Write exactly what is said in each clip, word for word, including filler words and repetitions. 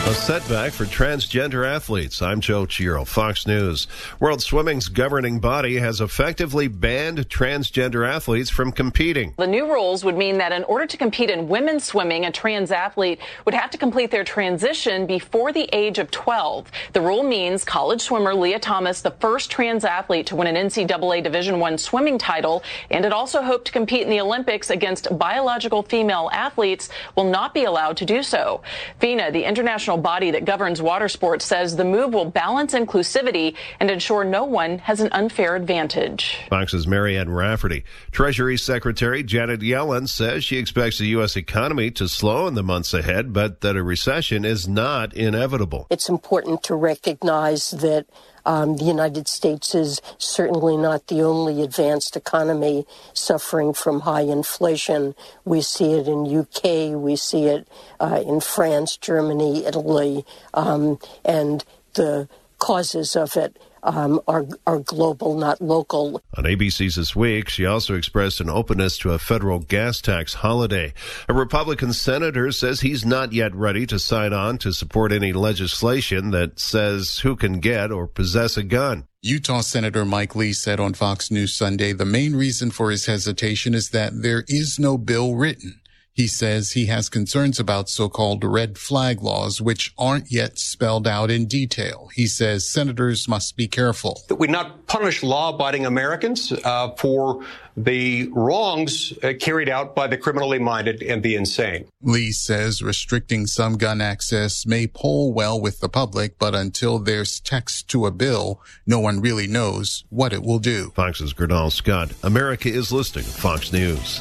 A setback for transgender athletes. I'm Joe Chiro, Fox News. World Swimming's governing body has effectively banned transgender athletes from competing. The new rules would mean that in order to compete in women's swimming, a trans athlete would have to complete their transition before the age of twelve. The rule means college swimmer Leah Thomas, the first trans athlete to win an N C double A Division I swimming title, and it also hoped to compete in the Olympics against biological female athletes, will not be allowed to do so. FINA, the international body that governs water sports, says the move will balance inclusivity and ensure no one has an unfair advantage. Fox's Marianne Rafferty. Treasury Secretary Janet Yellen says she expects the U S economy to slow in the months ahead, but that a recession is not inevitable. It's important to recognize that Um, the United States is certainly not the only advanced economy suffering from high inflation. We see it in U K, we see it uh, in France, Germany, Italy, um, and the causes of it Um, are, are global, not local. On A B C's This Week, she also expressed an openness to a federal gas tax holiday. A Republican senator says he's not yet ready to sign on to support any legislation that says who can get or possess a gun. Utah Senator Mike Lee said on Fox News Sunday the main reason for his hesitation is that there is no bill written. He says he has concerns about so-called red flag laws, which aren't yet spelled out in detail. He says senators must be careful. That we not punish law-abiding Americans uh, for the wrongs uh, carried out by the criminally minded and the insane. Lee says restricting some gun access may poll well with the public, but until there's text to a bill, no one really knows what it will do. Fox's Gernal Scott. America is listening to Fox News.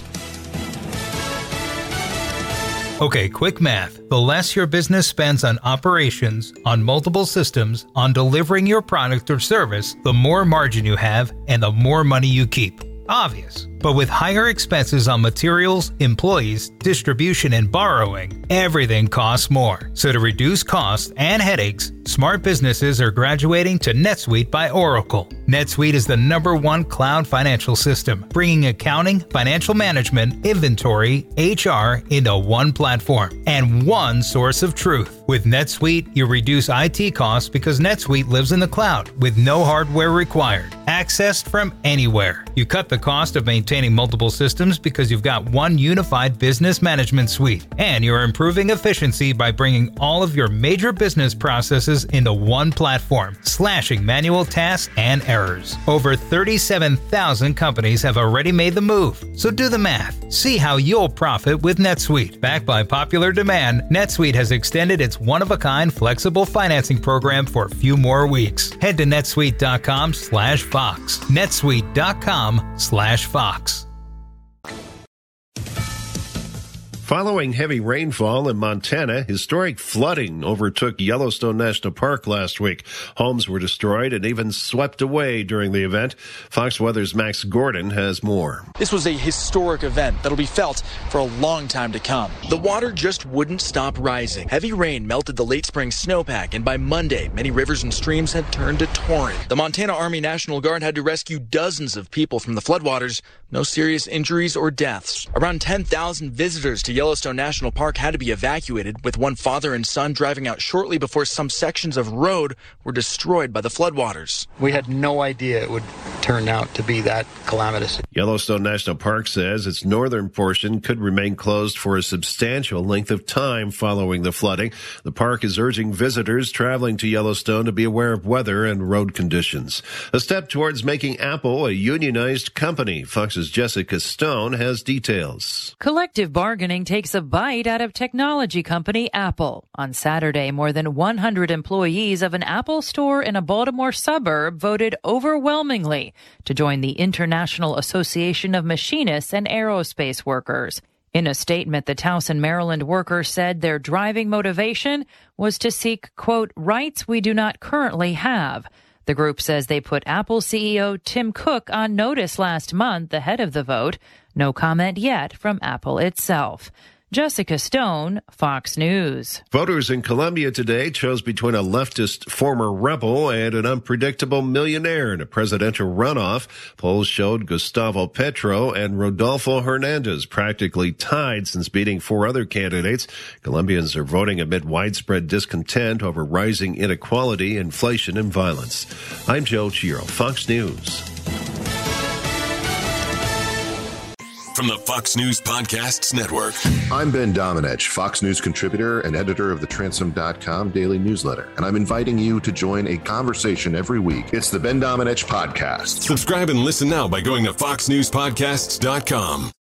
Okay, quick math. The less your business spends on operations, on multiple systems, on delivering your product or service, the more margin you have and the more money you keep. Obvious. But with higher expenses on materials, employees, distribution, and borrowing, everything costs more. So to reduce costs and headaches, smart businesses are graduating to NetSuite by Oracle. NetSuite is the number one cloud financial system, bringing accounting, financial management, inventory, H R into one platform and one source of truth. With NetSuite, you reduce I T costs because NetSuite lives in the cloud with no hardware required, accessed from anywhere. You cut the cost of maintaining multiple systems because you've got one unified business management suite, and you're improving efficiency by bringing all of your major business processes into one platform, slashing manual tasks and errors. Over thirty-seven thousand companies have already made the move, so do the math. See how you'll profit with NetSuite. Backed by popular demand, NetSuite has extended its one-of-a-kind flexible financing program for a few more weeks. Head to netsuite.com slash Fox. netsuite.com slash Fox. Following heavy rainfall in Montana, historic flooding overtook Yellowstone National Park last week. Homes were destroyed and even swept away during the event. Fox Weather's Max Gordon has more. This was a historic event that'll be felt for a long time to come. The water just wouldn't stop rising. Heavy rain melted the late spring snowpack, and by Monday, many rivers and streams had turned to torrent. The Montana Army National Guard had to rescue dozens of people from the floodwaters. No serious injuries or deaths. Around ten thousand visitors to Yellowstone National Park had to be evacuated, with one father and son driving out shortly before some sections of road were destroyed by the floodwaters. We had no idea it would turn out to be that calamitous. Yellowstone National Park says its northern portion could remain closed for a substantial length of time following the flooding. The park is urging visitors traveling to Yellowstone to be aware of weather and road conditions. A step towards making Apple a unionized company. Fox's Jessica Stone has details. Collective bargaining takes a bite out of technology company Apple. On Saturday, more than one hundred employees of an Apple store in a Baltimore suburb voted overwhelmingly to join the International Association of Machinists and Aerospace Workers. In a statement, the Towson, Maryland workers said their driving motivation was to seek, quote, rights we do not currently have. The group says they put Apple C E O Tim Cook on notice last month ahead of the vote. No comment yet from Apple itself. Jessica Stone, Fox News. Voters in Colombia today chose between a leftist former rebel and an unpredictable millionaire in a presidential runoff. Polls showed Gustavo Petro and Rodolfo Hernandez practically tied since beating four other candidates. Colombians are voting amid widespread discontent over rising inequality, inflation, and violence. I'm Joe Chiro, Fox News. From the Fox News Podcasts Network. I'm Ben Domenech, Fox News contributor and editor of the Transom dot com daily newsletter, and I'm inviting you to join a conversation every week. It's the Ben Domenech Podcast. Subscribe and listen now by going to fox news podcasts dot com.